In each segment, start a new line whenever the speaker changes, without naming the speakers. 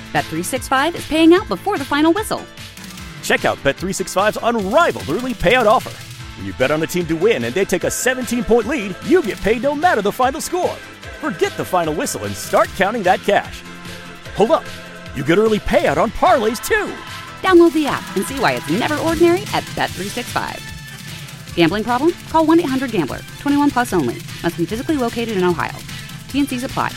Bet365 is paying out before the final whistle.
Check out Bet365's unrivaled early payout offer. When you bet on a team to win and they take a 17-point lead, you get paid no matter the final score. Forget the final whistle and start counting that cash. Hold up. You get early payout on parlays, too.
Download the app and see why it's never ordinary at Bet365. Gambling problem? Call 1-800-GAMBLER. 21 plus only. Must be physically located in Ohio. T&Cs apply.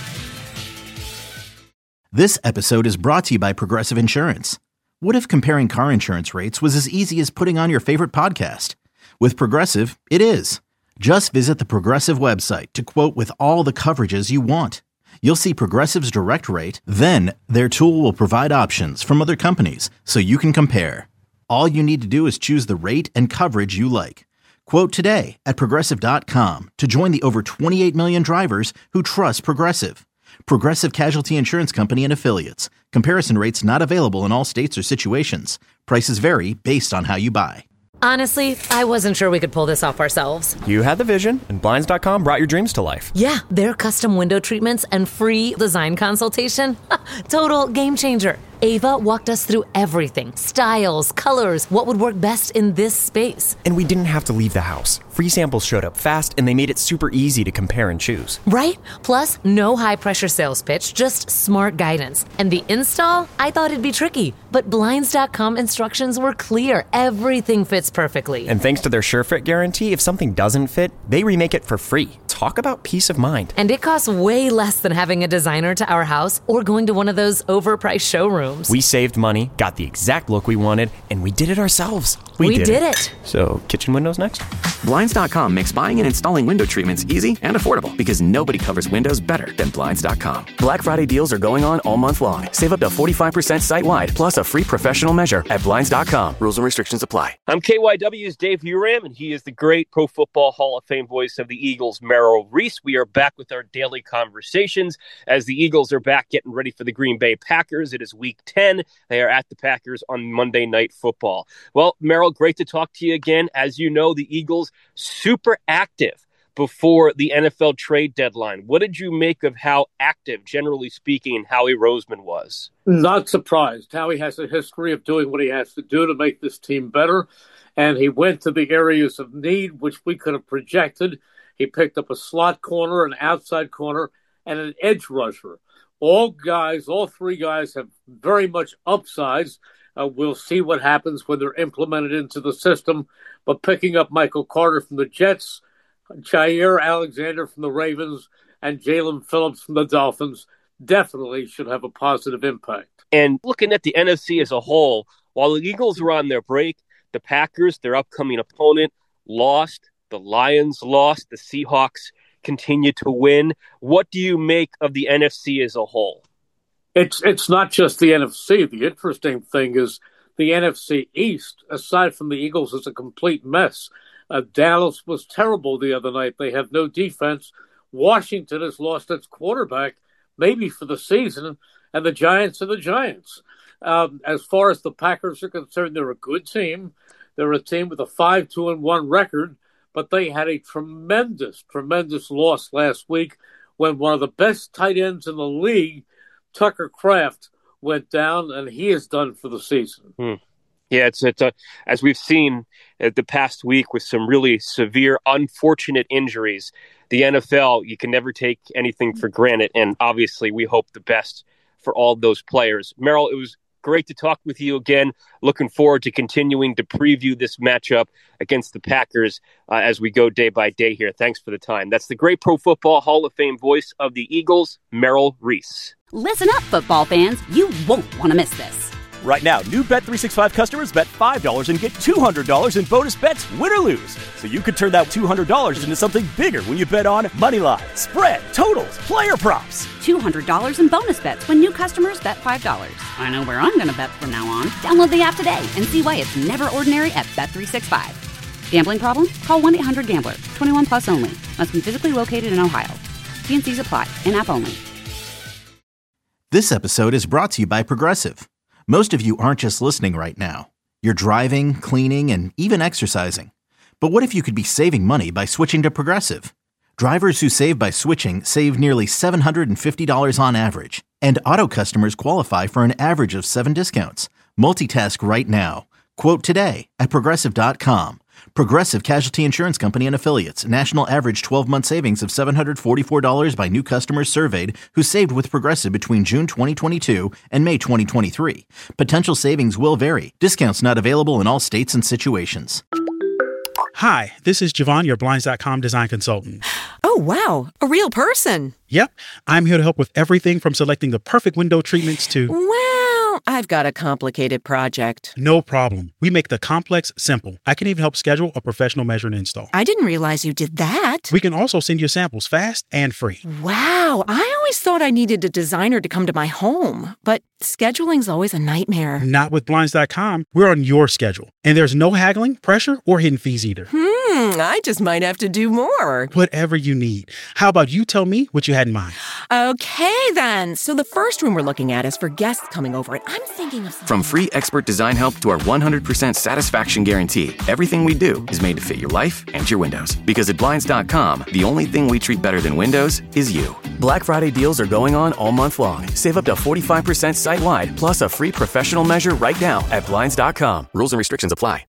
This episode is brought to you by Progressive Insurance. What if comparing car insurance rates was as easy as putting on your favorite podcast? With Progressive, it is. Just visit the Progressive website to quote with all the coverages you want. You'll see Progressive's direct rate, then their tool will provide options from other companies so you can compare. All you need to do is choose the rate and coverage you like. Quote today at Progressive.com to join the over 28 million drivers who trust Progressive. Progressive Casualty Insurance Company and Affiliates. Comparison rates not available in all states or situations. Prices vary based on how you buy.
Honestly, I wasn't sure we could pull this off ourselves.
You had the vision, and Blinds.com brought your dreams to life.
Yeah, their custom window treatments and free design consultation. Total game changer. Ava walked us through everything. Styles, colors, what would work best in this space.
And we didn't have to leave the house. Free samples showed up fast, and they made it super easy to compare and choose.
Right? Plus, no high-pressure sales pitch, just smart guidance. And the install? I thought it'd be tricky, but Blinds.com instructions were clear. Everything fits perfectly.
And thanks to their SureFit guarantee, if something doesn't fit, they remake it for free. Talk about peace of mind.
And it costs way less than having a designer to our house or going to one of those overpriced showrooms.
We saved money, got the exact look we wanted, and we did it ourselves.
We did it.
So, kitchen windows next?
Blinds.com makes buying and installing window treatments easy and affordable because nobody covers windows better than Blinds.com. Black Friday deals are going on all month long. Save up to 45% site-wide, plus a free professional measure at Blinds.com. Rules and restrictions apply.
I'm KYW's Dave Uram, and he is the great Pro Football Hall of Fame voice of the Eagles, Merrill Reese. We are back with our daily conversations as the Eagles are back getting ready for the Green Bay Packers. It is Week 10. They are at the Packers on Monday Night Football. Well, Merrill, great to talk to you again. As you know, the Eagles super active before the NFL trade deadline. What did you make of how active, generally speaking, Howie Roseman was?
Not surprised. Howie has a history of doing what he has to do to make this team better, and he went to the areas of need which we could have projected. He picked up a slot corner, an outside corner, and an edge rusher. All three guys have very much upsides. We'll see what happens when they're implemented into the system. But picking up Michael Carter from the Jets, Jair Alexander from the Ravens, and Jalen Phillips from the Dolphins definitely should have a positive impact.
And looking at the NFC as a whole, while the Eagles were on their break, the Packers, their upcoming opponent, lost. The Lions lost. The Seahawks continue to win. What do you make of the NFC as a whole?
It's not just the NFC. The interesting thing is the NFC East, aside from the Eagles, is a complete mess. Dallas was terrible the other night. They have no defense. Washington has lost its quarterback, maybe for the season, and the Giants are the Giants. As far as the Packers are concerned, they're a good team. They're a team with a 5-2-1 record, but they had a tremendous loss last week when one of the best tight ends in the league, Tucker Kraft, went down, and he is done for the season.
Yeah, it's as we've seen the past week with some really severe, unfortunate injuries. The NFL, you can never take anything for granted, and obviously we hope the best for all those players. Merrill, it was great to talk with you again. Looking forward to continuing to preview this matchup against the Packers as we go day by day here. Thanks for the time. That's the great Pro Football Hall of Fame voice of the Eagles, Merrill Reese.
Listen up, football fans. You won't want to miss this.
Right now, new Bet365 customers bet $5 and get $200 in bonus bets, win or lose. So you could turn that $200 into something bigger when you bet on money line, spread, totals, player props.
$200 in bonus bets when new customers bet $5. I know where I'm going to bet from now on. Download the app today and see why it's never ordinary at Bet365. Gambling problem? Call 1-800-GAMBLER. 21 plus only. Must be physically located in Ohio. T&Cs apply. In-app only.
This episode is brought to you by Progressive. Most of you aren't just listening right now. You're driving, cleaning, and even exercising. But what if you could be saving money by switching to Progressive? Drivers who save by switching save nearly $750 on average. And auto customers qualify for an average of 7 discounts. Multitask right now. Quote today at Progressive.com. Progressive Casualty Insurance Company and Affiliates. National average 12-month savings of $744 by new customers surveyed who saved with Progressive between June 2022 and May 2023. Potential savings will vary. Discounts not available in all states and situations.
Hi, this is Javon, your Blinds.com design consultant.
Oh, wow. A real person.
Yep. I'm here to help with everything from selecting the perfect window treatments to...
Well, I've got a complicated project.
No problem. We make the complex simple. I can even help schedule a professional measure and install.
I didn't realize you did that.
We can also send you samples fast and free.
Wow. I always thought I needed a designer to come to my home, but scheduling's always a nightmare.
Not with Blinds.com. We're on your schedule. And there's no haggling, pressure, or hidden fees either.
I just might have to do more.
Whatever you need. How about you tell me what you had in mind?
Okay, then. So the first room we're looking at is for guests coming over, and I'm thinking of something.
From free expert design help to our 100% satisfaction guarantee, everything we do is made to fit your life and your windows. Because at Blinds.com, the only thing we treat better than windows is you. Black Friday deals are going on all month long. Save up to 45% site-wide, plus a free professional measure right now at Blinds.com. Rules and restrictions apply.